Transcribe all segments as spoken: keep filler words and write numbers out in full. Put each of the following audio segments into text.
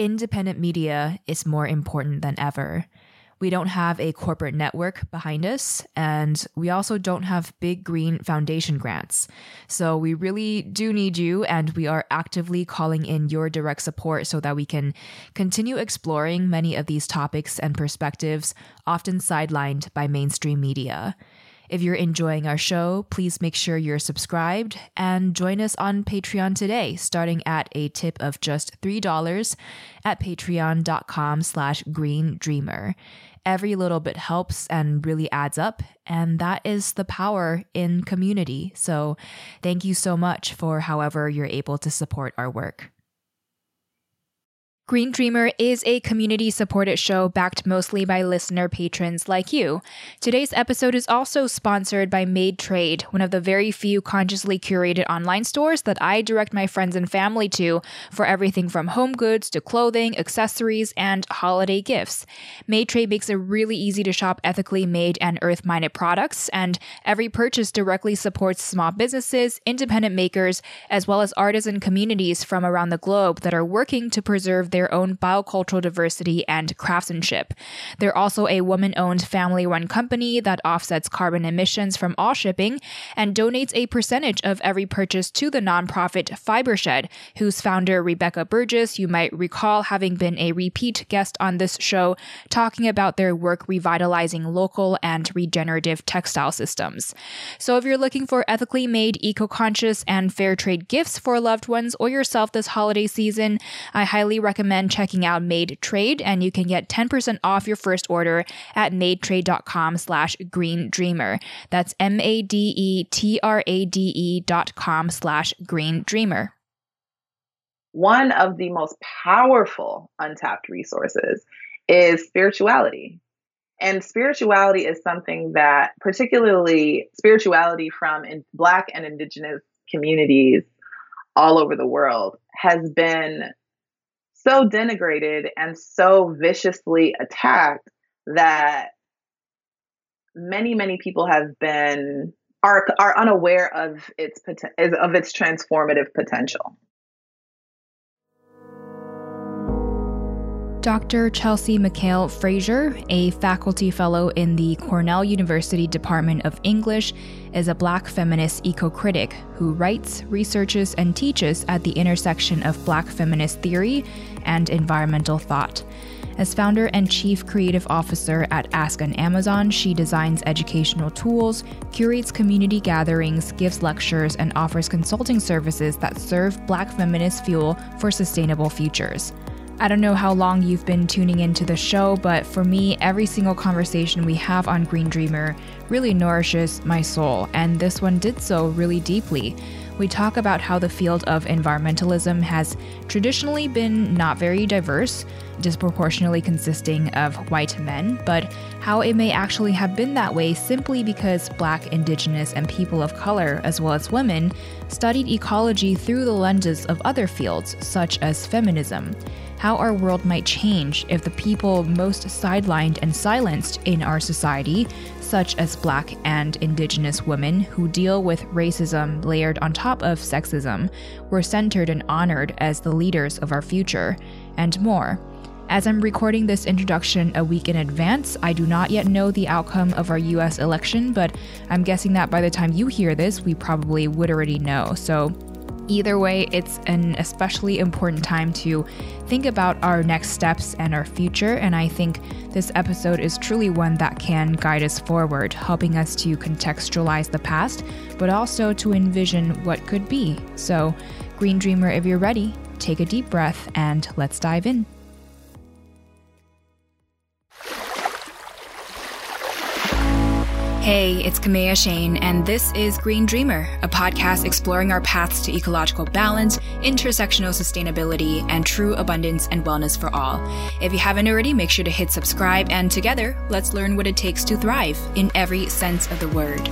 Independent media is more important than ever. We don't have a corporate network behind us, and we also don't have big green foundation grants. So we really do need you, and we are actively calling in your direct support so that we can continue exploring many of these topics and perspectives, often sidelined by mainstream media. If you're enjoying our show, please make sure you're subscribed and join us on Patreon today, starting at a tip of just three dollars at patreon.com slash green dreamer. Every little bit helps and really adds up, and that is the power in community. So thank you so much for however you're able to support our work. Green Dreamer is a community-supported show backed mostly by listener patrons like you. Today's episode is also sponsored by Made Trade, one of the very few consciously curated online stores that I direct my friends and family to for everything from home goods to clothing, accessories, and holiday gifts. Made Trade makes it really easy to shop ethically made and earth-minded products, and every purchase directly supports small businesses, independent makers, as well as artisan communities from around the globe that are working to preserve their their own biocultural diversity and craftsmanship. They're also a woman-owned, family-run company that offsets carbon emissions from all shipping and donates a percentage of every purchase to the nonprofit Fibershed, whose founder, Rebecca Burgess, you might recall having been a repeat guest on this show, talking about their work revitalizing local and regenerative textile systems. So if you're looking for ethically made, eco-conscious, and fair trade gifts for loved ones or yourself this holiday season, I highly recommend checking out Made Trade, and you can get ten percent off your first order at madetrade.com slash green dreamer. That's M-A-D-E-T-R-A-D-E dot com slash green dreamer. One of the most powerful untapped resources is spirituality. And spirituality is something that, particularly spirituality from in Black and Indigenous communities all over the world, has been so denigrated and so viciously attacked that many, many people have been are are unaware of its of its transformative potential. Doctor Chelsea McHale Fraser, a faculty fellow in the Cornell University Department of English, is a Black feminist eco-critic who writes, researches, and teaches at the intersection of Black feminist theory and environmental thought. As founder and chief creative officer at Ask an Amazon, she designs educational tools, curates community gatherings, gives lectures, and offers consulting services that serve Black feminist fuel for sustainable futures. I don't know how long you've been tuning into the show, but for me, every single conversation we have on Green Dreamer really nourishes my soul, and this one did so really deeply. We talk about how the field of environmentalism has traditionally been not very diverse, disproportionately consisting of white men, but how it may actually have been that way simply because Black, Indigenous, and people of color, as well as women, studied ecology through the lenses of other fields, such as feminism. How our world might change if the people most sidelined and silenced in our society, such as Black and Indigenous women who deal with racism layered on top of sexism, were centered and honored as the leaders of our future, and more. As I'm recording this introduction a week in advance, I do not yet know the outcome of our U S election, but I'm guessing that by the time you hear this, we probably would already know. So either way, it's an especially important time to think about our next steps and our future, and I think this episode is truly one that can guide us forward, helping us to contextualize the past, but also to envision what could be. So, Green Dreamer, if you're ready, take a deep breath and let's dive in. Hey, it's Kamea Shane, and this is Green Dreamer, a podcast exploring our paths to ecological balance, intersectional sustainability, and true abundance and wellness for all. If you haven't already, make sure to hit subscribe, and together, let's learn what it takes to thrive in every sense of the word.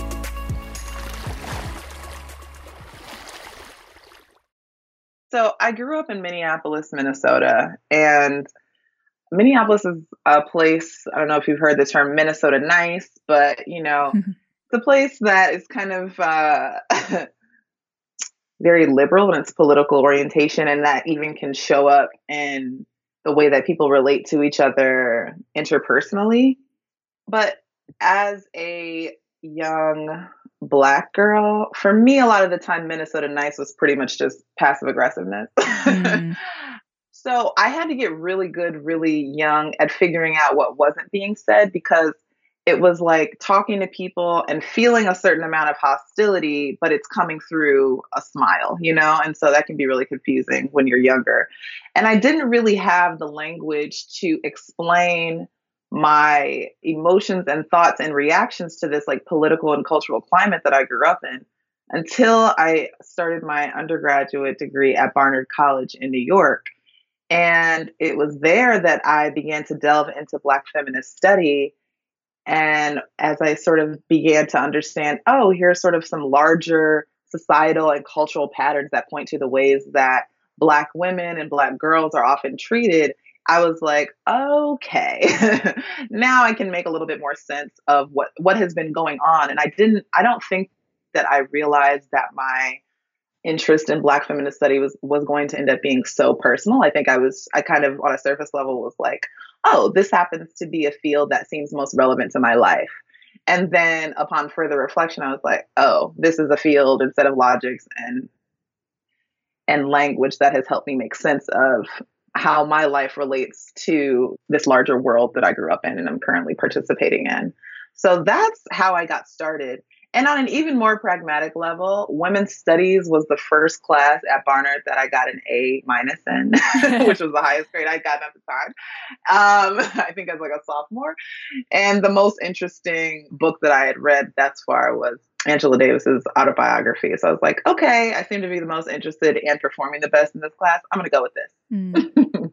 So I grew up in Minneapolis, Minnesota, and Minneapolis is a place, I don't know if you've heard the term Minnesota nice, but, you know, it's a place that is kind of, uh, very liberal in its political orientation, and that even can show up in the way that people relate to each other interpersonally. But as a young Black girl, for me, a lot of the time, Minnesota nice was pretty much just passive aggressiveness. Mm. So I had to get really good, really young at figuring out what wasn't being said, because it was like talking to people and feeling a certain amount of hostility, but it's coming through a smile, you know? And so that can be really confusing when you're younger. And I didn't really have the language to explain my emotions and thoughts and reactions to this like political and cultural climate that I grew up in until I started my undergraduate degree at Barnard College in New York. And it was there that I began to delve into Black feminist study. And as I sort of began to understand, oh, here are sort of some larger societal and cultural patterns that point to the ways that Black women and Black girls are often treated, I was like, okay, now I can make a little bit more sense of what, what has been going on. And I didn't, I don't think that I realized that my interest in Black feminist study was was going to end up being so personal. I think I was, I kind of on a surface level was like, oh, this happens to be a field that seems most relevant to my life. And then upon further reflection, I was like, oh, this is a field and set of logics and and language that has helped me make sense of how my life relates to this larger world that I grew up in and I'm currently participating in. So that's how I got started. And on an even more pragmatic level, women's studies was the first class at Barnard that I got an A minus in, which was the highest grade I'd gotten at the time. Um, I think I was like a sophomore. And the most interesting book that I had read thus far was Angela Davis's autobiography. So I was like, okay, I seem to be the most interested and performing the best in this class. I'm going to go with this. Mm.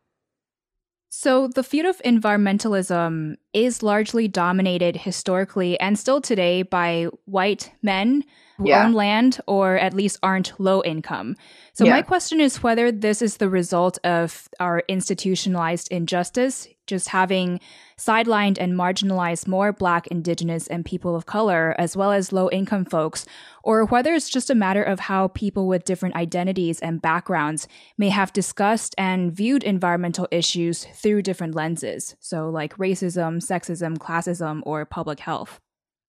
So the field of environmentalism is largely dominated historically and still today by white men who Yeah. own land or at least aren't low income. So Yeah. my question is whether this is the result of our institutionalized injustice, just having sidelined and marginalized more Black, Indigenous, and people of color, as well as low income folks, or whether it's just a matter of how people with different identities and backgrounds may have discussed and viewed environmental issues through different lenses. So like racism, sexism, classism, or public health.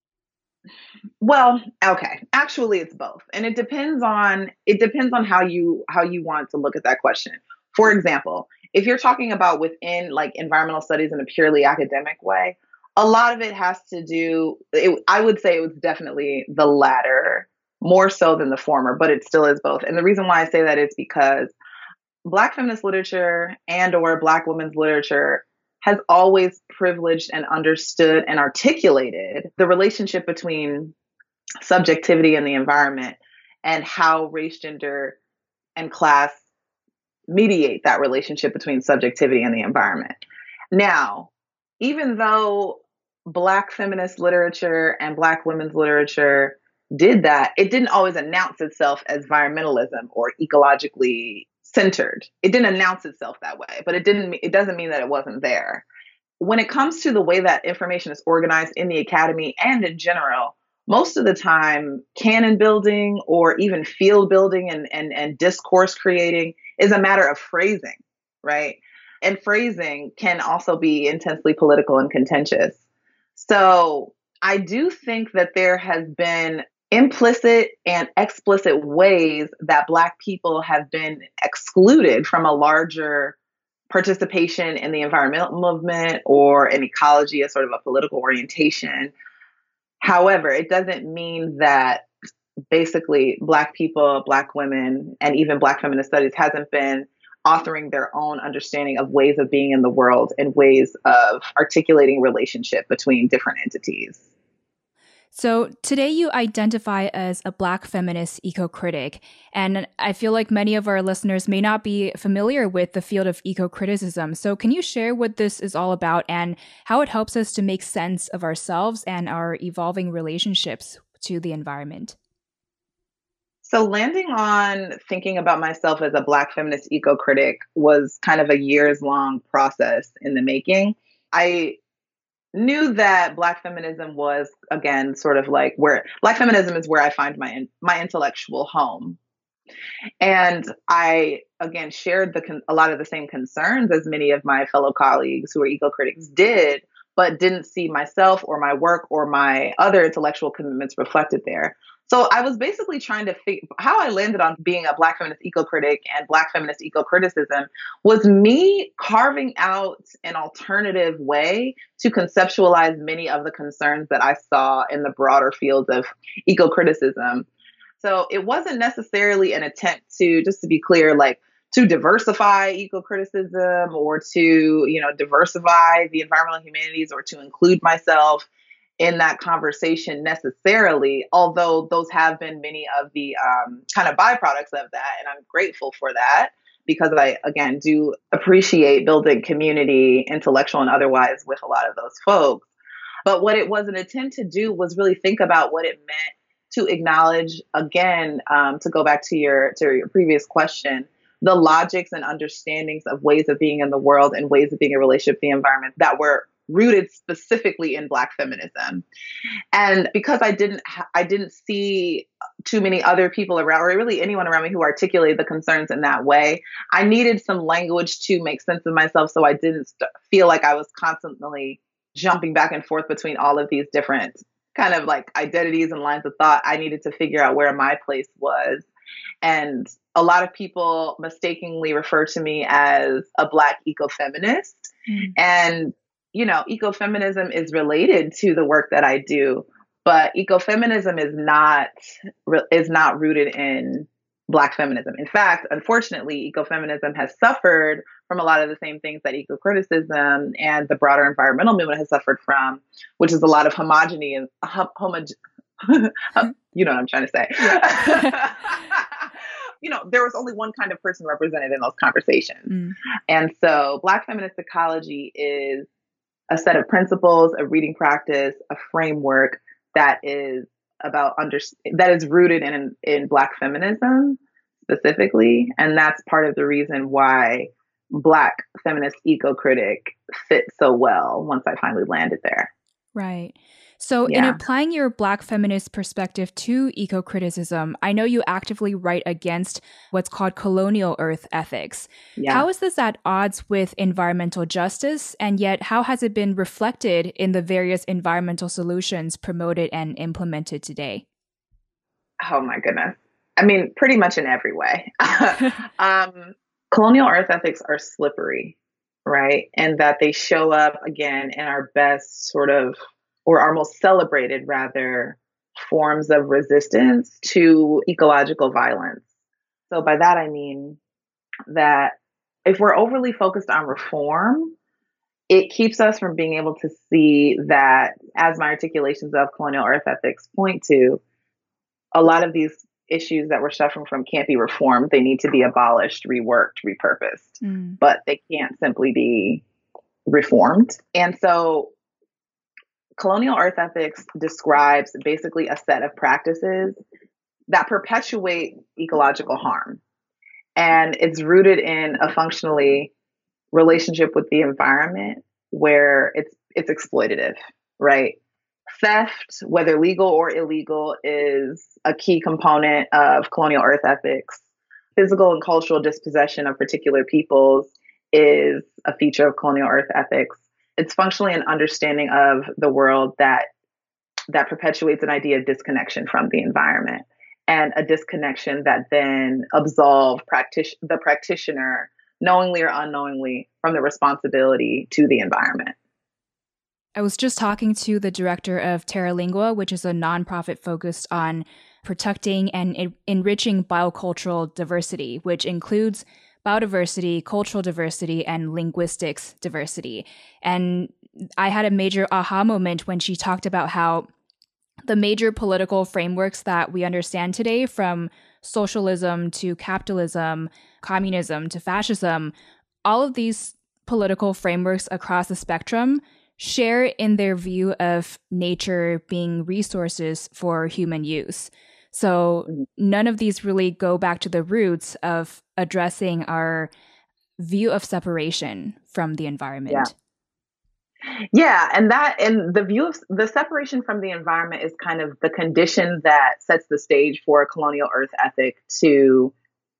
Well, okay. Actually, it's both. And it depends on it depends on how you how you want to look at that question. For example, if you're talking about within like environmental studies in a purely academic way, a lot of it has to do it, I would say it was definitely the latter more so than the former, but it still is both. And the reason why I say that is because Black feminist literature and or Black women's literature has always privileged and understood and articulated the relationship between subjectivity and the environment and how race, gender, and class mediate that relationship between subjectivity and the environment. Now, even though Black feminist literature and Black women's literature did that, it didn't always announce itself as environmentalism or ecologically centered. It didn't announce itself that way, but it didn't. It doesn't mean that it wasn't there. When it comes to the way that information is organized in the academy and in general, most of the time, canon building or even field building and, and, and discourse creating is a matter of phrasing, right? And phrasing can also be intensely political and contentious. So I do think that there has been implicit and explicit ways that Black people have been excluded from a larger participation in the environmental movement or in ecology as sort of a political orientation. However, it doesn't mean that basically Black people, Black women, and even Black feminist studies hasn't been authoring their own understanding of ways of being in the world and ways of articulating relationship between different entities. So today you identify as a Black feminist eco-critic, and I feel like many of our listeners may not be familiar with the field of eco-criticism. So can you share what this is all about and how it helps us to make sense of ourselves and our evolving relationships to the environment? So landing on thinking about myself as a Black feminist eco-critic was kind of a years long process in the making. I knew that Black feminism was, again, sort of like where Black feminism is where I find my my intellectual home. And I, again, shared the con- a lot of the same concerns as many of my fellow colleagues who are eco-critics did, but didn't see myself or my work or my other intellectual commitments reflected there. So I was basically trying to figure how I landed on being a Black feminist eco-critic and Black feminist eco-criticism was me carving out an alternative way to conceptualize many of the concerns that I saw in the broader fields of eco-criticism. So it wasn't necessarily an attempt to, just to be clear, like to diversify eco-criticism or to, you know, diversify the environmental humanities or to include myself in that conversation necessarily, although those have been many of the um, kind of byproducts of that. And I'm grateful for that because I, again, do appreciate building community, intellectual and otherwise, with a lot of those folks. But what it was an attempt to do was really think about what it meant to acknowledge, again, um, to go back to your to your previous question, the logics and understandings of ways of being in the world and ways of being in relationship with the environment that were rooted specifically in Black feminism. And because I didn't, ha- I didn't see too many other people around, or really anyone around me who articulated the concerns in that way, I needed some language to make sense of myself, so I didn't st- feel like I was constantly jumping back and forth between all of these different kind of like identities and lines of thought. I needed to figure out where my place was. And a lot of people mistakenly refer to me as a Black ecofeminist. Mm. And, you know, ecofeminism is related to the work that I do, but ecofeminism is not, is not rooted in Black feminism. In fact, unfortunately, ecofeminism has suffered from a lot of the same things that eco-criticism and the broader environmental movement has suffered from, which is a lot of homogeny and homo- you know what I'm trying to say. Yeah. You know, there was only one kind of person represented in those conversations. Mm. And so Black feminist ecology is a set of principles, a reading practice, a framework that is about under that is rooted in in Black feminism specifically, and that's part of the reason why Black feminist eco-critic fit so well once I finally landed there. Right. So yeah. in applying your Black feminist perspective to eco-criticism, I know you actively write against what's called colonial earth ethics. Yeah. How is this at odds with environmental justice? And yet, how has it been reflected in the various environmental solutions promoted and implemented today? Oh, my goodness. I mean, pretty much in every way. um, colonial earth ethics are slippery, right? And that they show up, again, in our best sort of, or our most celebrated, rather, forms of resistance to ecological violence. So by that, I mean that if we're overly focused on reform, it keeps us from being able to see that, as my articulations of colonial earth ethics point to, a lot of these issues that we're suffering from can't be reformed. They need to be abolished, reworked, repurposed, mm. but they can't simply be reformed. And so colonial earth ethics describes basically a set of practices that perpetuate ecological harm. And it's rooted in a functionally relationship with the environment where it's it's exploitative, right? Theft, whether legal or illegal, is a key component of colonial earth ethics. Physical and cultural dispossession of particular peoples is a feature of colonial earth ethics. It's functionally an understanding of the world that that perpetuates an idea of disconnection from the environment, and a disconnection that then absolves practic- the practitioner, knowingly or unknowingly, from the responsibility to the environment. I was just talking to the director of TerraLingua, which is a nonprofit focused on protecting and en- enriching biocultural diversity, which includes biodiversity, cultural diversity, and linguistics diversity. And I had a major aha moment when she talked about how the major political frameworks that we understand today, from socialism to capitalism, communism to fascism, all of these political frameworks across the spectrum share in their view of nature being resources for human use. So none of these really go back to the roots of addressing our view of separation from the environment. Yeah. Yeah, and that and the view of the separation from the environment is kind of the condition that sets the stage for a colonial earth ethic to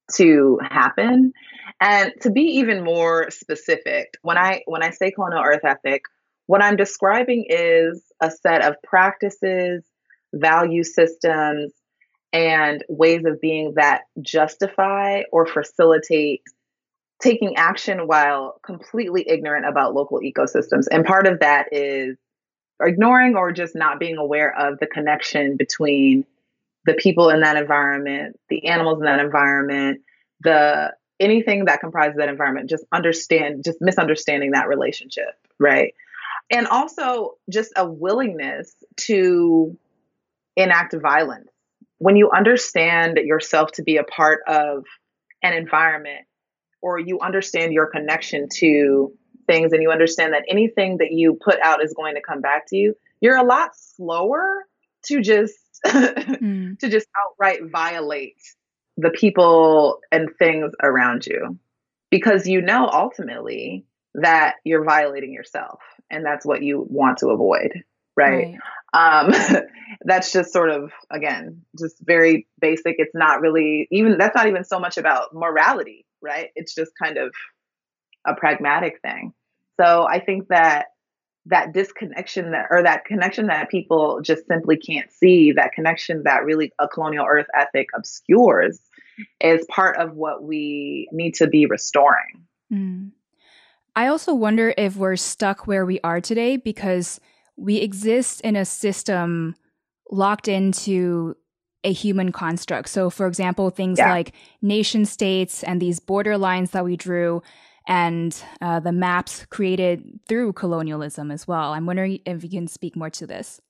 to happen. And to be even more specific, when I when I say colonial earth ethic, what I'm describing is a set of practices, value systems, and ways of being that justify or facilitate taking action while completely ignorant about local ecosystems. And part of that is ignoring or just not being aware of the connection between the people in that environment, the animals in that environment, the anything that comprises that environment, just understand, just misunderstanding that relationship, right? And also just a willingness to enact violence. When you understand yourself to be a part of an environment, or you understand your connection to things, and you understand that anything that you put out is going to come back to you, you're a lot slower to just mm. to just outright violate the people and things around you, because you know ultimately that you're violating yourself, and that's what you want to avoid, right? right. Um, that's just sort of, again, just very basic. It's not really even, that's not even so much about morality, right? It's just kind of a pragmatic thing. So I think that that disconnection that, or that connection that people just simply can't see, that connection that really a colonial earth ethic obscures, is part of what we need to be restoring. Mm. I also wonder if we're stuck where we are today because we exist in a system locked into a human construct. So, for example, things yeah. like nation states and these border lines that we drew, and uh, the maps created through colonialism as well. I'm wondering if you can speak more to this.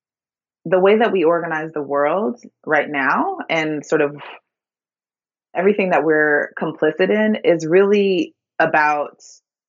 The way that we organize the world right now, and sort of everything that we're complicit in, is really about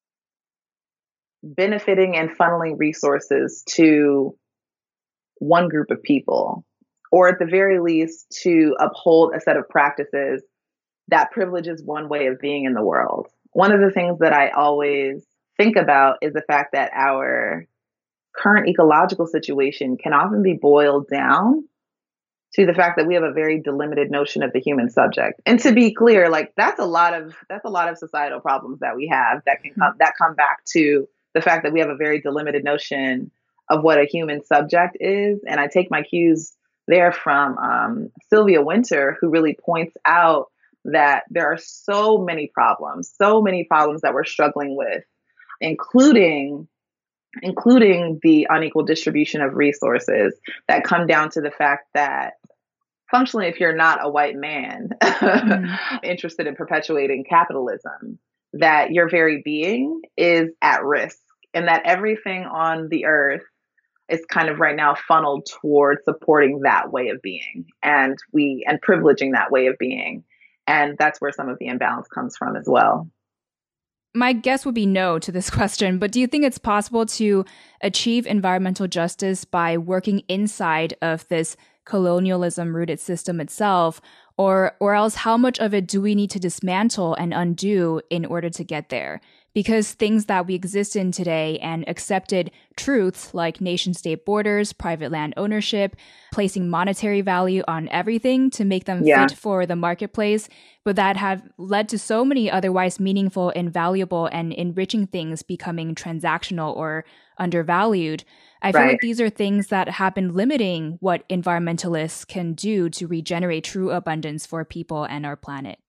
benefiting and funneling resources to one group of people, or at the very least to uphold a set of practices that privileges one way of being in the world. One of the things that I always think about is the fact that our current ecological situation can often be boiled down to the fact that we have a very delimited notion of the human subject. And to be clear, like that's a lot of that's a lot of societal problems that we have that can come that come back to the fact that we have a very delimited notion of what a human subject is. And I take my cues there from um, Sylvia Wynter, who really points out that there are so many problems, so many problems that we're struggling with, including including the unequal distribution of resources that come down to the fact that functionally, if you're not a white man mm. interested in perpetuating capitalism, that your very being is at risk, and that everything on the earth is kind of right now funneled towards supporting that way of being, and we and privileging that way of being. And that's where some of the imbalance comes from as well. My guess would be no to this question, but do you think it's possible to achieve environmental justice by working inside of this colonialism-rooted system itself, or or else how much of it do we need to dismantle and undo in order to get there? Because things that we exist in today and accepted truths like nation-state borders, private land ownership, placing monetary value on everything to make them yeah. fit for the marketplace, but that have led to so many otherwise meaningful and valuable and enriching things becoming transactional or undervalued. I feel right. like these are things that have been limiting what environmentalists can do to regenerate true abundance for people and our planet.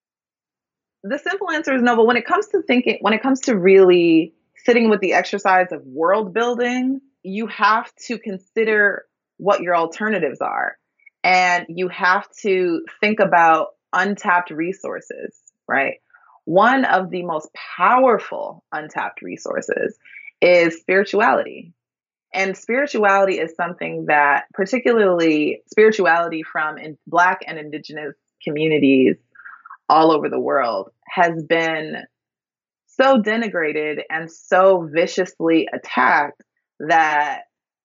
The simple answer is no, but when it comes to thinking, when it comes to really sitting with the exercise of world building, you have to consider what your alternatives are. And you have to think about untapped resources, right? One of the most powerful untapped resources is spirituality. And spirituality is something that, particularly spirituality from in Black and Indigenous communities all over the world, has been so denigrated and so viciously attacked that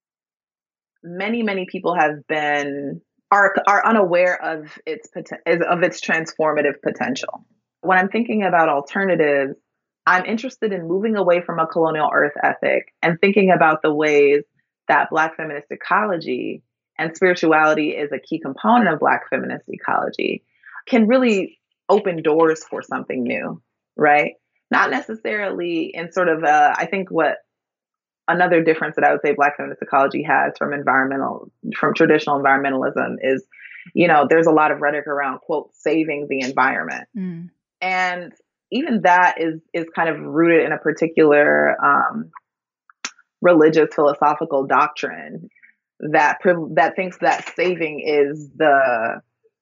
many, many people have been are are unaware of its of its transformative potential. When I'm thinking about alternatives, I'm interested in moving away from a colonial earth ethic and thinking about the ways that Black feminist ecology and spirituality is a key component of Black feminist ecology can really open doors for something new, right? Not necessarily in sort of, uh, I think what another difference that I would say Black feminist ecology has from environmental, from traditional environmentalism is, you know, there's a lot of rhetoric around, quote, saving the environment. Mm. And even that is is kind of rooted in a particular um, religious philosophical doctrine that that thinks that saving is the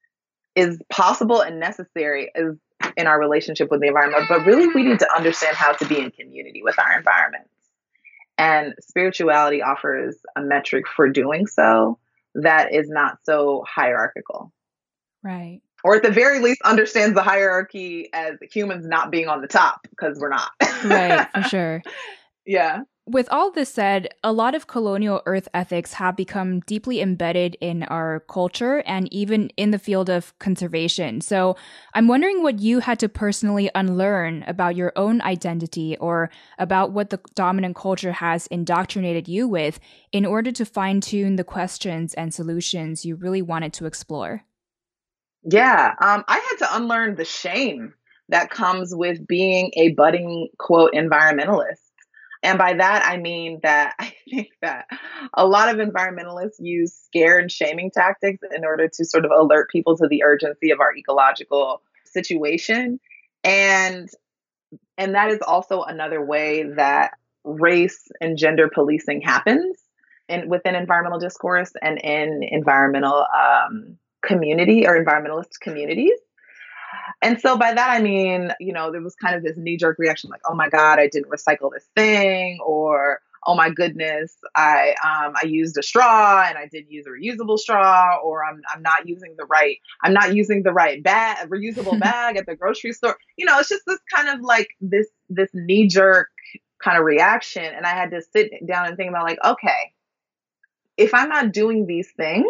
is possible and necessary is in our relationship with the environment. But really, we need to understand how to be in community with our environments. And spirituality offers a metric for doing so that is not so hierarchical. Right. Or at the very least, understands the hierarchy as humans not being on the top, because we're not. Right, for sure. Yeah. With all this said, a lot of colonial earth ethics have become deeply embedded in our culture and even in the field of conservation. So I'm wondering what you had to personally unlearn about your own identity or about what the dominant culture has indoctrinated you with in order to fine-tune the questions and solutions you really wanted to explore. Yeah, um, I had to unlearn the shame that comes with being a budding, quote, environmentalist. And by that, I mean that I think that a lot of environmentalists use scare and shaming tactics in order to sort of alert people to the urgency of our ecological situation. And, and that is also another way that race and gender policing happens in, within environmental discourse and in environmental um, community or environmentalist communities. And so by that, I mean, you know, there was kind of this knee-jerk reaction like, oh my God, I didn't recycle this thing, or oh my goodness, I um, I used a straw and I did use a reusable straw, or I'm I'm not using the right, I'm not using the right bag, reusable bag at the grocery store. You know, it's just this kind of like this this knee-jerk kind of reaction. And I had to sit down and think about like, okay, if I'm not doing these things,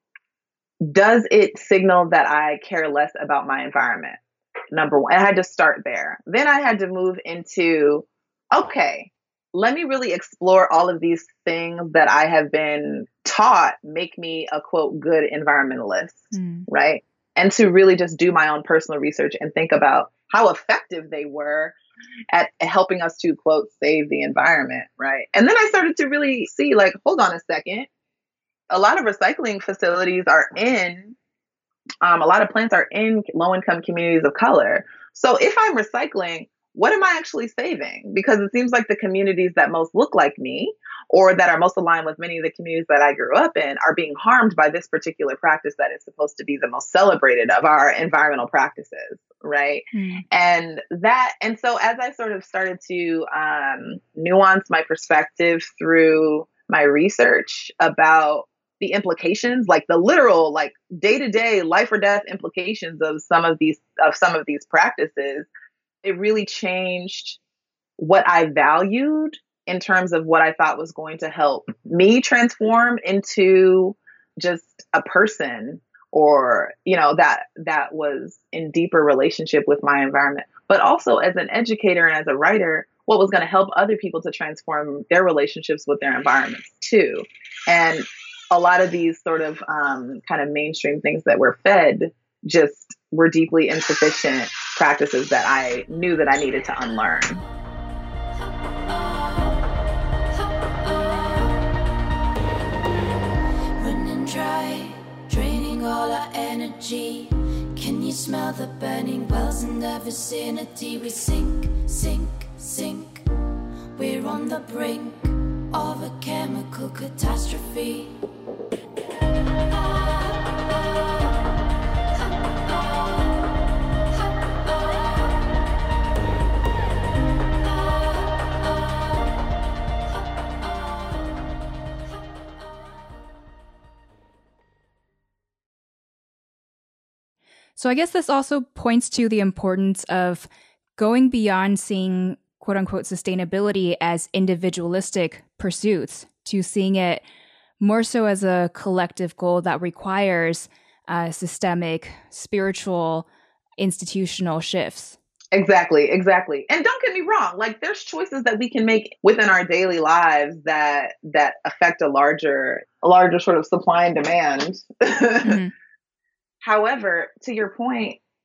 does it signal that I care less about my environment? Number one, I had to start there. Then I had to move into, okay, let me really explore all of these things that I have been taught make me a, quote, good environmentalist, mm. right? And to really just do my own personal research and think about how effective they were at helping us to, quote, save the environment, right? And then I started to really see, like, hold on a second. A lot of recycling facilities are in, um, a lot of plants are in low-income communities of color. So if I'm recycling, what am I actually saving? Because it seems like the communities that most look like me or that are most aligned with many of the communities that I grew up in are being harmed by this particular practice that is supposed to be the most celebrated of our environmental practices, right? Mm. And that, and so as I sort of started to um, nuance my perspective through my research about the implications, like the literal, like day-to-day life or death implications of some of these, of some of these practices, it really changed what I valued in terms of what I thought was going to help me transform into just a person, or, you know, that, that was in deeper relationship with my environment, but also as an educator and as a writer, what was going to help other people to transform their relationships with their environments too. And a lot of these sort of um, kind of mainstream things that we're fed just were deeply insufficient practices that I knew that I needed to unlearn. Running dry, draining all our energy. Can you smell the burning wells in the vicinity? We sink, sink, sink. We're on the brink of a chemical catastrophe. So I guess this also points to the importance of going beyond seeing quote unquote sustainability as individualistic pursuits to seeing it more so as a collective goal that requires uh, systemic, spiritual, institutional shifts. Exactly, exactly. And don't get me wrong, like there's choices that we can make within our daily lives that that affect a larger, a larger sort of supply and demand. Mm-hmm. However, to your point,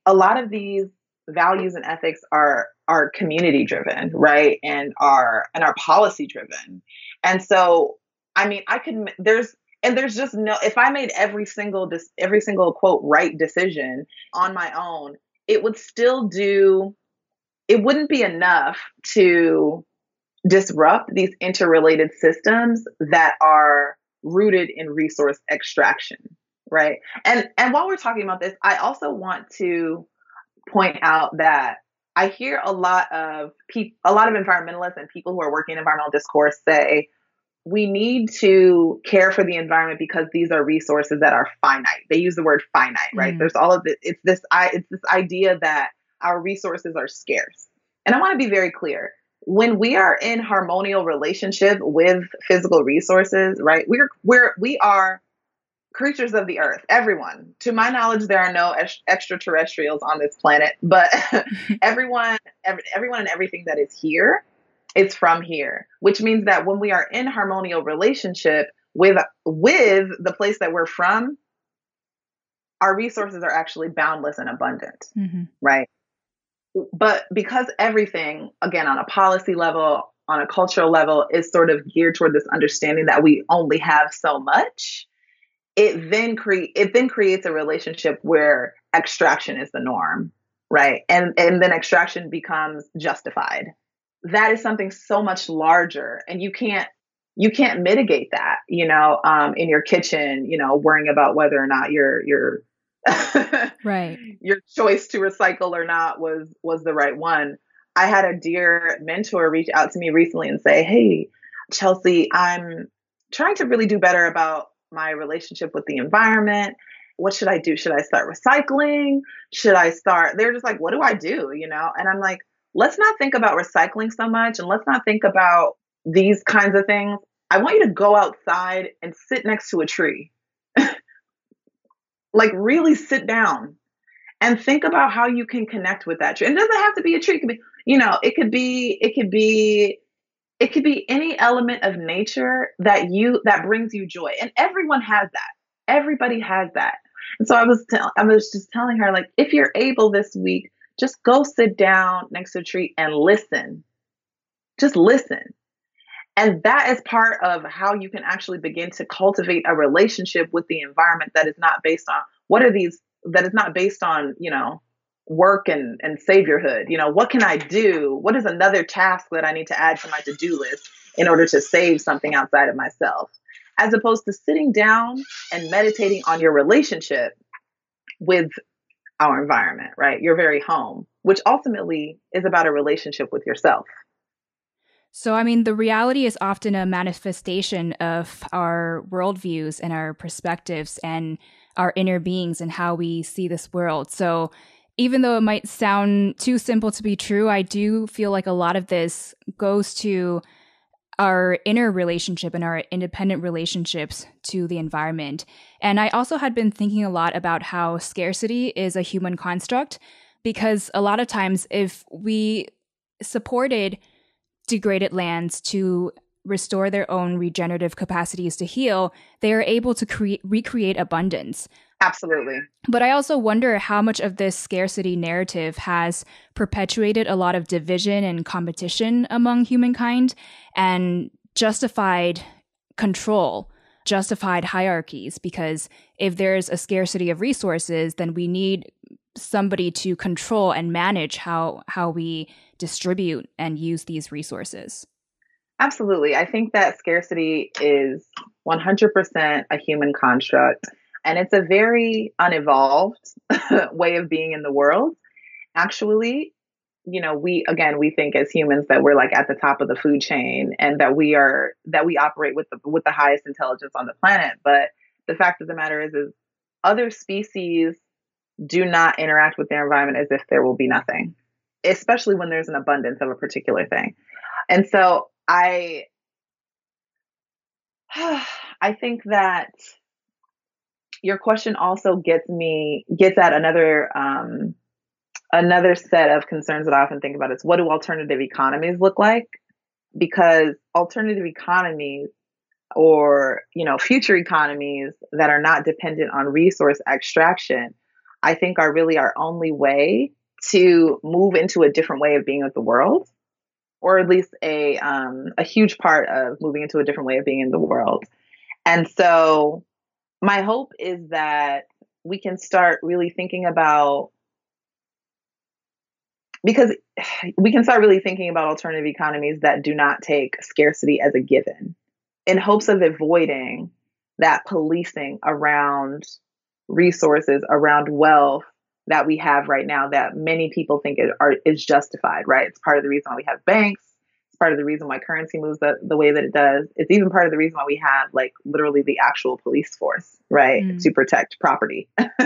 a lot of these values and ethics are are community driven, right? And are and are policy driven. And so, I mean, I could there's and there's just no if I made every single this every single quote right decision on my own, it would still do it wouldn't be enough to disrupt these interrelated systems that are rooted in resource extraction, right? And and while we're talking about this, I also want to point out that I hear a lot of people, a lot of environmentalists and people who are working in environmental discourse say we need to care for the environment because these are resources that are finite. They use the word finite, right? Mm. There's all of it. It's this I it's this idea that our resources are scarce. And I want to be very clear. When we are in harmonial relationship with physical resources, right? We're we're we are creatures of the earth, everyone. To my knowledge, there are no ex- extraterrestrials on this planet, but everyone, every, everyone and everything that is here, it's from here, which means that when we are in harmonial relationship with, with the place that we're from, our resources are actually boundless and abundant, mm-hmm. right? But because everything, again, on a policy level, on a cultural level, is sort of geared toward this understanding that we only have so much, it then cre- it then creates a relationship where extraction is the norm, right? And and then extraction becomes justified. That is something so much larger, and you can't you can't mitigate that, you know, um, in your kitchen, you know, worrying about whether or not your your right your choice to recycle or not was was the right one. I had a dear mentor reach out to me recently and say, "Hey, Chelsea, I'm trying to really do better about my relationship with the environment. What should I do? Should I start recycling? Should I start?" They're just like, "What do I do?" You know? And I'm like, let's not think about recycling so much, and let's not think about these kinds of things. I want you to go outside and sit next to a tree. Like really sit down and think about how you can connect with that tree. And it doesn't have to be a tree. It could be, you know, it could be, it could be, it could be any element of nature that you, that brings you joy. And everyone has that. Everybody has that. And so I was, t- I was just telling her, like, if you're able this week, just go sit down next to a tree and listen. Just listen. And that is part of how you can actually begin to cultivate a relationship with the environment that is not based on what are these, that is not based on, you know, work and, and saviorhood. You know, what can I do? What is another task that I need to add to my to-do list in order to save something outside of myself? As opposed to sitting down and meditating on your relationship with our environment, right? Your very home, which ultimately is about a relationship with yourself. So, I mean, the reality is often a manifestation of our worldviews and our perspectives and our inner beings and how we see this world. So, even though it might sound too simple to be true, I do feel like a lot of this goes to our inner relationship and our independent relationships to the environment. And I also had been thinking a lot about how scarcity is a human construct, because a lot of times if we supported degraded lands to restore their own regenerative capacities to heal, they are able to cre- recreate abundance. Absolutely. But I also wonder how much of this scarcity narrative has perpetuated a lot of division and competition among humankind and justified control, justified hierarchies, because if there's a scarcity of resources, then we need somebody to control and manage how how we distribute and use these resources. Absolutely. I think that scarcity is one hundred percent a human construct, and it's a very unevolved way of being in the world. Actually, you know, we, again, we think as humans that we're like at the top of the food chain and that we are, that we operate with the, with the highest intelligence on the planet. But the fact of the matter is, is other species do not interact with their environment as if there will be nothing, especially when there's an abundance of a particular thing. And so I, I think that your question also gets me, gets at another, um, another set of concerns that I often think about is, what do alternative economies look like? Because alternative economies, or, you know, future economies that are not dependent on resource extraction, I think are really our only way to move into a different way of being with the world, or at least a um, a huge part of moving into a different way of being in the world. And so my hope is that we can start really thinking about, because we can start really thinking about alternative economies that do not take scarcity as a given, in hopes of avoiding that policing around resources, around wealth that we have right now that many people think it are, is justified, right? It's part of the reason why we have banks. It's part of the reason why currency moves the, the way that it does. It's even part of the reason why we have like literally the actual police force, right? Mm. To protect property.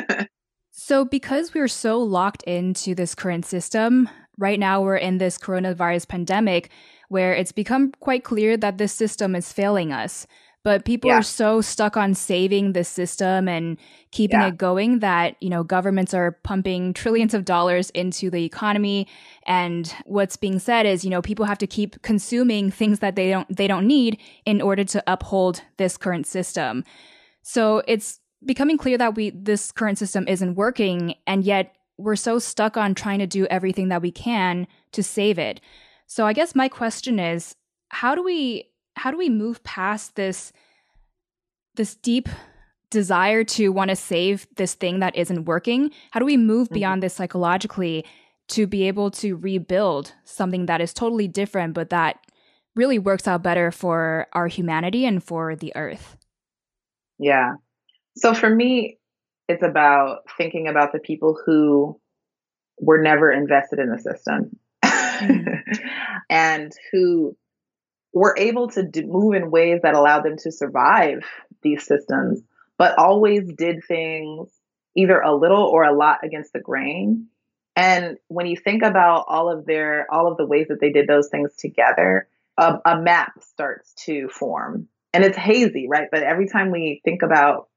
So because we're so locked into this current system, right now we're in this coronavirus pandemic where it's become quite clear that this system is failing us. But people yeah. are so stuck on saving the system and keeping yeah. it going that, you know, governments are pumping trillions of dollars into the economy. And what's being said is, you know, people have to keep consuming things that they don't they don't need in order to uphold this current system. So it's becoming clear that we this current system isn't working, and yet we're so stuck on trying to do everything that we can to save it. So I guess my question is, how do we how do we move past this this deep desire to want to save this thing that isn't working? How do we move mm-hmm. beyond this psychologically to be able to rebuild something that is totally different, but that really works out better for our humanity and for the earth? Yeah. So for me, it's about thinking about the people who were never invested in the system mm-hmm. and who were able to do, move in ways that allowed them to survive these systems, but always did things either a little or a lot against the grain. And when you think about all of their, all of the ways that they did those things together, a, a map starts to form. And it's hazy, right? But every time we think about,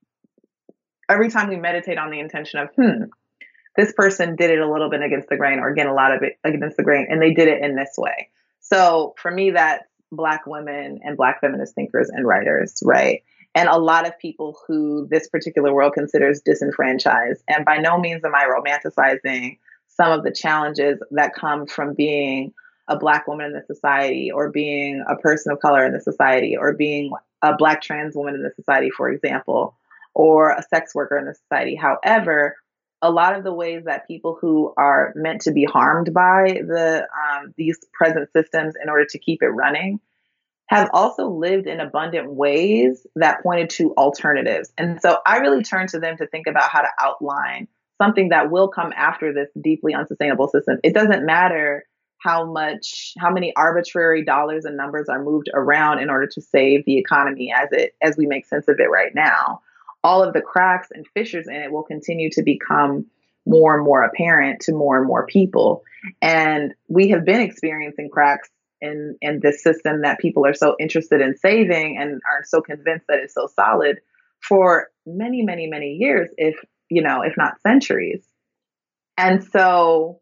every time we meditate on the intention of, hmm, this person did it a little bit against the grain, or again, a lot of it against the grain, and they did it in this way. So for me, that's Black women and Black feminist thinkers and writers, right? And a lot of people who this particular world considers disenfranchised. And by no means am I romanticizing some of the challenges that come from being a Black woman in the society, or being a person of color in the society, or being a Black trans woman in the society, for example, or a sex worker in the society. However, a lot of the ways that people who are meant to be harmed by the um, these present systems in order to keep it running have also lived in abundant ways that pointed to alternatives. And so I really turn to them to think about how to outline something that will come after this deeply unsustainable system. It doesn't matter how much, how many arbitrary dollars and numbers are moved around in order to save the economy as it, as we make sense of it right now. All of the cracks and fissures in it will continue to become more and more apparent to more and more people. And we have been experiencing cracks in, in this system that people are so interested in saving and are so convinced that it's so solid for many, many, many years, if, you know, if not centuries. And so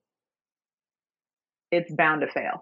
it's bound to fail.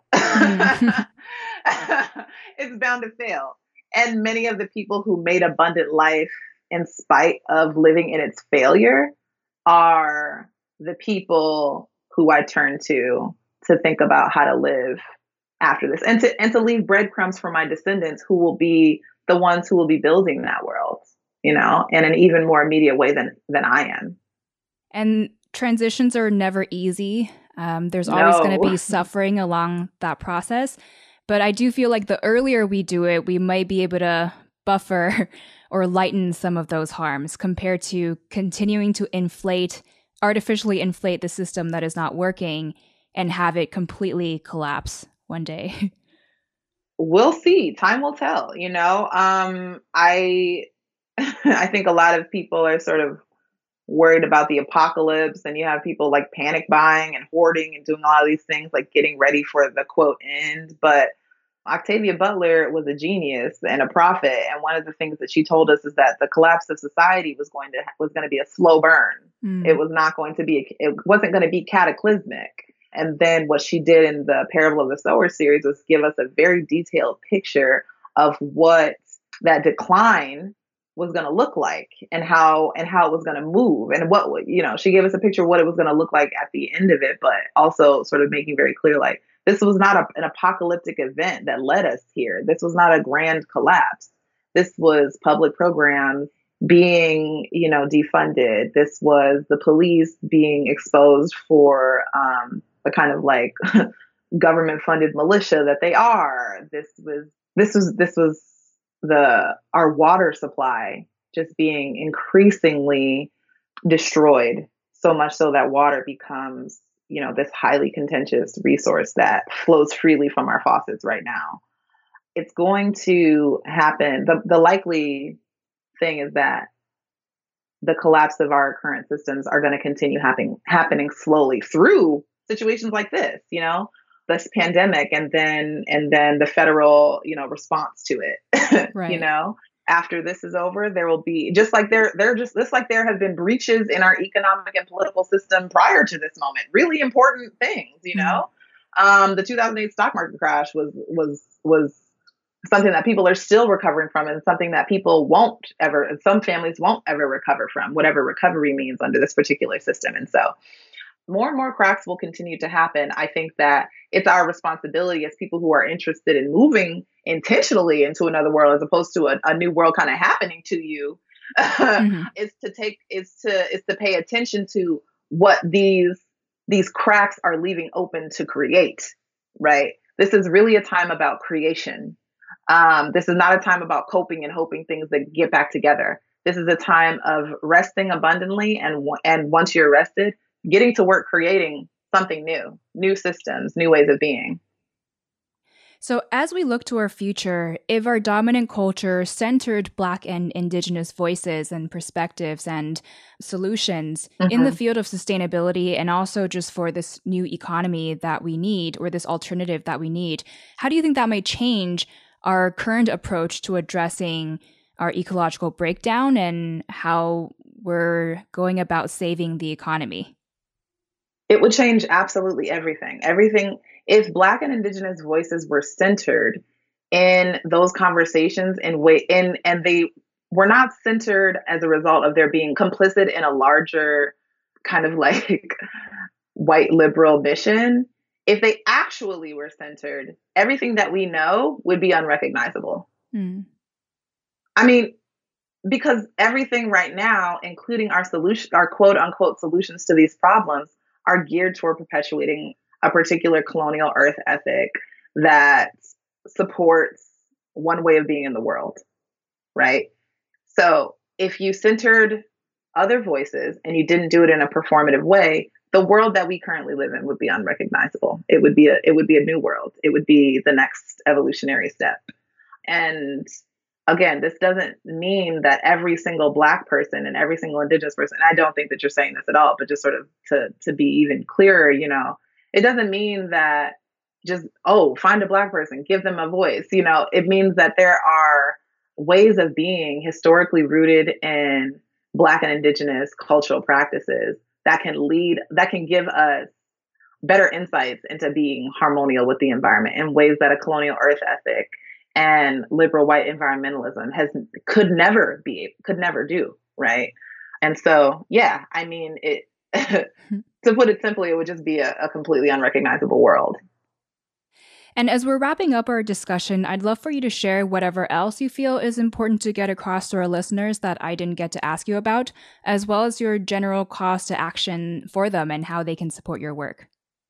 It's bound to fail. And many of the people who made abundant life in spite of living in its failure are the people who I turn to to think about how to live after this, and to and to leave breadcrumbs for my descendants, who will be the ones who will be building that world, you know, in an even more immediate way than than I am. And transitions are never easy. Um, there's always no. going to be suffering along that process. But I do feel like the earlier we do it, we might be able to buffer or lighten some of those harms compared to continuing to inflate, artificially inflate the system that is not working and have it completely collapse one day. We'll see. Time will tell, you know. Um, I I think a lot of people are sort of worried about the apocalypse, and you have people like panic buying and hoarding and doing a lot of these things, like getting ready for the quote end. But Octavia Butler was a genius and a prophet, and one of the things that she told us is that the collapse of society was going to was going to be a slow burn. Mm. It was not going to be it wasn't going to be cataclysmic. And then what she did in the Parable of the Sower series was give us a very detailed picture of what that decline was going to look like and how and how it was going to move and what you know she gave us a picture of what it was going to look like at the end of it, but also sort of making very clear like this was not a, an apocalyptic event that led us here. This was not a grand collapse. This was public programs being you know defunded. This was the police being exposed for um the kind of like government funded militia that they are. This was this was this was the our water supply just being increasingly destroyed, so much so that water becomes, you know, this highly contentious resource that flows freely from our faucets right now. It's going to happen. The, the likely thing is that the collapse of our current systems are going to continue happening, happening slowly through situations like this, you know, this pandemic, and then and then the federal, you know, response to it. Right. You know, after this is over, there will be just like there there just just like there have been breaches in our economic and political system prior to this moment. Really important things, you know. Mm-hmm. Um, the two thousand eight stock market crash was was was something that people are still recovering from, and something that people won't ever, and some families won't ever recover from, whatever recovery means under this particular system. And so more and more cracks will continue to happen. I think that it's our responsibility as people who are interested in moving intentionally into another world, as opposed to a, a new world kind of happening to you, mm-hmm. is to take, is to, is to pay attention to what these, these cracks are leaving open to create, right? This is really a time about creation. Um, this is not a time about coping and hoping things that get back together. This is a time of resting abundantly. And, and once you're rested, getting to work creating something new, new systems, new ways of being. So as we look to our future, if our dominant culture centered Black and Indigenous voices and perspectives and solutions mm-hmm. in the field of sustainability, and also just for this new economy that we need, or this alternative that we need, how do you think that might change our current approach to addressing our ecological breakdown and how we're going about saving the economy? It would change absolutely everything. Everything, if Black and Indigenous voices were centered in those conversations in way in and they were not centered as a result of their being complicit in a larger kind of like white liberal mission. If they actually were centered, everything that we know would be unrecognizable. Mm. I mean, because everything right now, including our solution, our quote unquote solutions to these problems, are geared toward perpetuating a particular colonial earth ethic that supports one way of being in the world, right? So if you centered other voices and you didn't do it in a performative way, the world that we currently live in would be unrecognizable. It would be a, it would be a new world. It would be the next evolutionary step. And again, this doesn't mean that every single Black person and every single Indigenous person, and I don't think that you're saying this at all, but just sort of to, to be even clearer, you know, it doesn't mean that just, oh, find a Black person, give them a voice. You know, it means that there are ways of being historically rooted in Black and Indigenous cultural practices that can lead, that can give us better insights into being harmonious with the environment in ways that a colonial earth ethic and liberal white environmentalism has could never be, could never do, right? And so, yeah, I mean, it to put it simply, it would just be a, a completely unrecognizable world. And as we're wrapping up our discussion, I'd love for you to share whatever else you feel is important to get across to our listeners that I didn't get to ask you about, as well as your general calls to action for them and how they can support your work.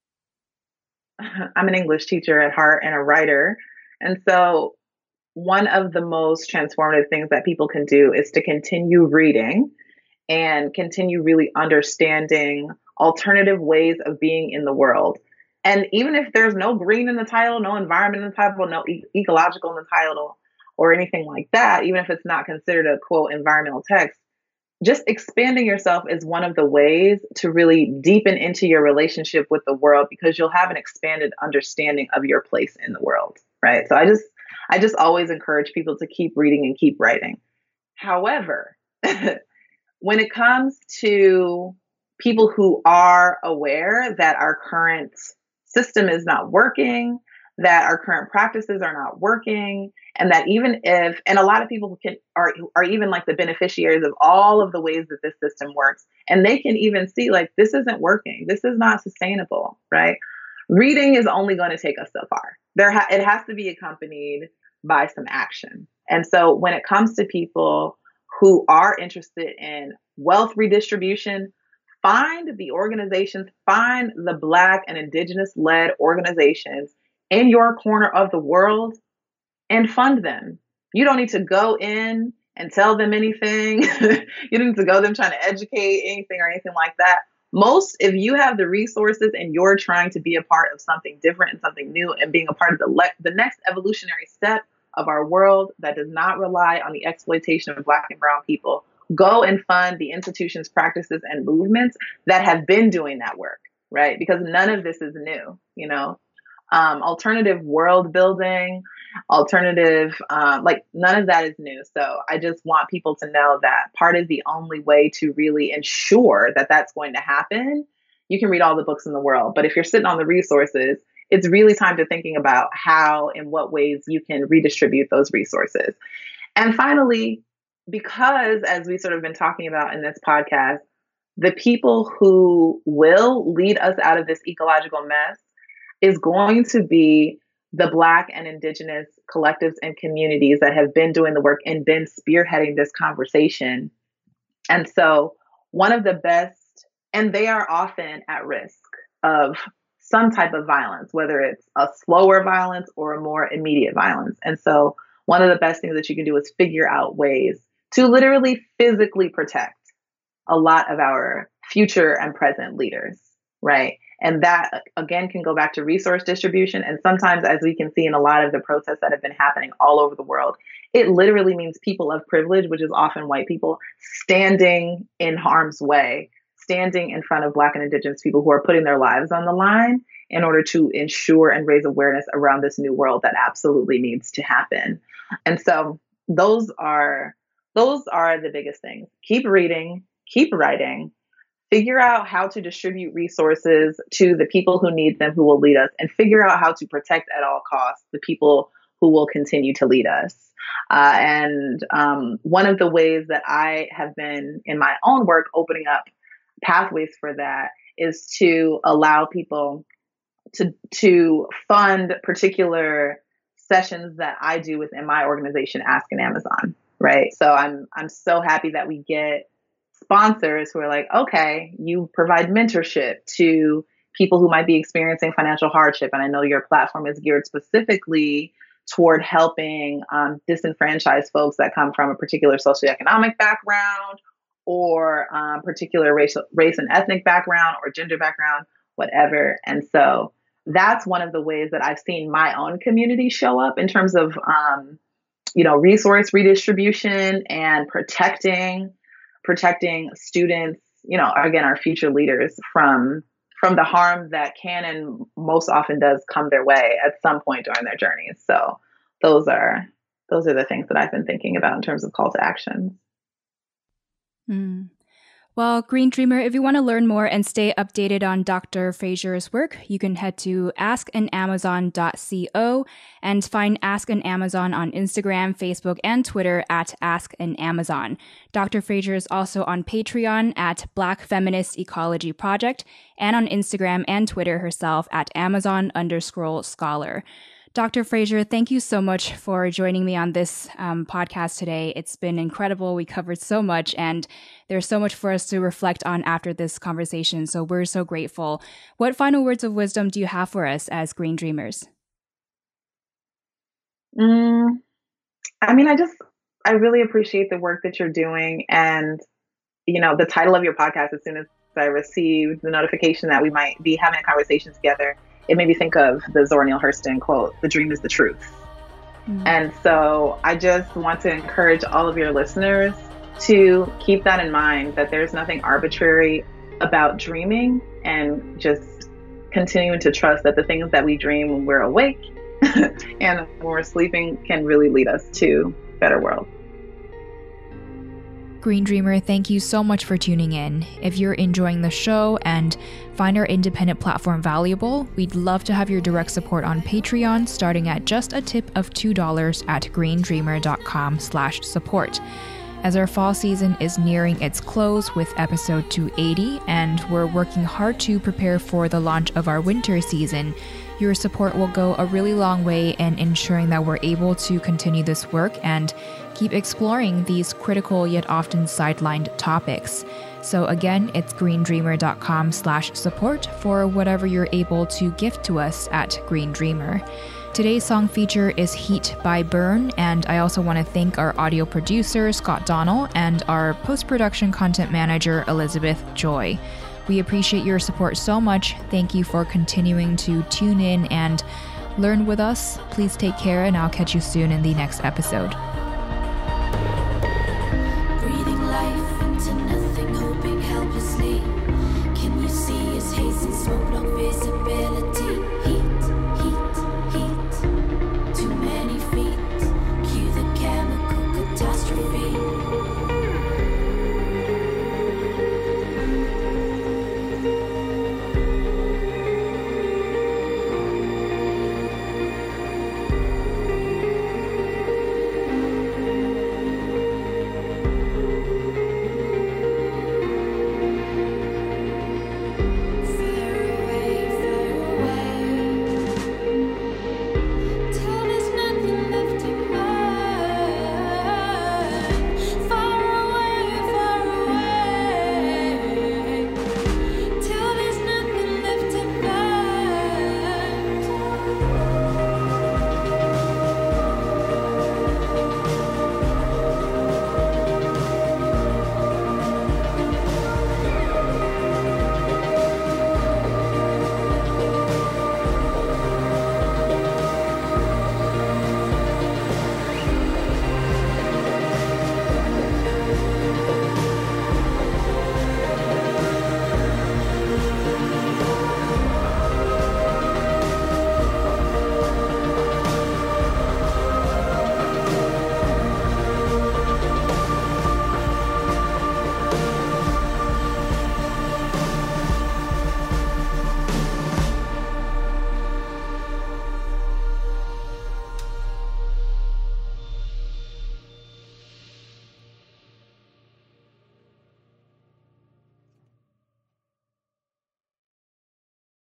I'm an English teacher at heart and a writer. And so one of the most transformative things that people can do is to continue reading and continue really understanding alternative ways of being in the world. And even if there's no green in the title, no environment in the title, no e- ecological in the title or anything like that, even if it's not considered a quote environmental text, just expanding yourself is one of the ways to really deepen into your relationship with the world, because you'll have an expanded understanding of your place in the world, right? So I just, I just always encourage people to keep reading and keep writing. However, when it comes to people who are aware that our current system is not working, that our current practices are not working, and that even if, and a lot of people can are are even like the beneficiaries of all of the ways that this system works, and they can even see like this isn't working, this is not sustainable, right? Reading is only going to take us so far. There, ha- it has to be accompanied by some action. And so, when it comes to people who are interested in wealth redistribution, find the organizations, find the Black and Indigenous-led organizations in your corner of the world and fund them. You don't need to go in and tell them anything. You don't need to go them trying to educate anything or anything like that. Most, if you have the resources and you're trying to be a part of something different and something new and being a part of the le- the next evolutionary step of our world that does not rely on the exploitation of Black and brown people, go and fund the institutions, practices, and movements that have been doing that work, right? Because none of this is new, you know? Um, alternative world building, alternative, um, like none of that is new. So I just want people to know that part of the only way to really ensure that that's going to happen, you can read all the books in the world, but if you're sitting on the resources, it's really time to thinking about how and what ways you can redistribute those resources. And finally, because as we sort of been talking about in this podcast, the people who will lead us out of this ecological mess is going to be the Black and Indigenous collectives and communities that have been doing the work and been spearheading this conversation. And so one of the best, and they are often at risk of some type of violence, whether it's a slower violence or a more immediate violence. And so one of the best things that you can do is figure out ways to literally physically protect a lot of our future and present leaders, right? And that, again, can go back to resource distribution. And sometimes, as we can see in a lot of the protests that have been happening all over the world, it literally means people of privilege, which is often white people, standing in harm's way, standing in front of Black and Indigenous people who are putting their lives on the line in order to ensure and raise awareness around this new world that absolutely needs to happen. And so those are those are the biggest things. Keep reading, keep writing, figure out how to distribute resources to the people who need them, who will lead us, and figure out how to protect at all costs the people who will continue to lead us. Uh, and um, one of the ways that I have been in my own work opening up pathways for that is to allow people to to fund particular sessions that I do within my organization, Ask an Amazon, right? So I'm I'm so happy that we get sponsors who are like, okay, you provide mentorship to people who might be experiencing financial hardship. And I know your platform is geared specifically toward helping um, disenfranchised folks that come from a particular socioeconomic background or um, particular racial, race and ethnic background or gender background, whatever. And so that's one of the ways that I've seen my own community show up in terms of, um, you know, resource redistribution and protecting protecting students, you know, again, our future leaders from from the harm that can and most often does come their way at some point during their journeys. So those are those are the things that I've been thinking about in terms of call to action. Mm. Well, Green Dreamer, if you want to learn more and stay updated on Doctor Fraser's work, you can head to ask an amazon dot co and find Ask an Amazon on Instagram, Facebook, and Twitter at Ask an Amazon. Doctor Fraser is also on Patreon at Black Feminist Ecology Project and on Instagram and Twitter herself at Amazon underscore scholar. Doctor Fraser, thank you so much for joining me on this um, podcast today. It's been incredible. We covered so much, and there's so much for us to reflect on after this conversation. So we're so grateful. What final words of wisdom do you have for us as Green Dreamers? Mm, I mean, I just, I really appreciate the work that you're doing. And, you know, the title of your podcast, as soon as I received the notification that we might be having a conversation together, it made me think of the Zora Neale Hurston quote, "The dream is the truth." Mm-hmm. And so I just want to encourage all of your listeners to keep that in mind, that there's nothing arbitrary about dreaming, and just continuing to trust that the things that we dream when we're awake and when we're sleeping can really lead us to a better world. Green Dreamer, thank you so much for tuning in. If you're enjoying the show and find our independent platform valuable, we'd love to have your direct support on Patreon, starting at just a tip of two dollars at greendreamer.com slash support. As our fall season is nearing its close with episode two eighty, and we're working hard to prepare for the launch of our winter season, your support will go a really long way in ensuring that we're able to continue this work and keep exploring these critical yet often sidelined topics. So again, it's greendreamer.com slash support for whatever you're able to gift to us at Green Dreamer. Today's song feature is Heat by Burn, and I also want to thank our audio producer, Scott Donnell, and our post-production content manager, Elizabeth Joy. We appreciate your support so much. Thank you for continuing to tune in and learn with us. Please take care, and I'll catch you soon in the next episode. Breathing life into nothing, hoping helplessly. Can you see his haze and smoke, block visibility?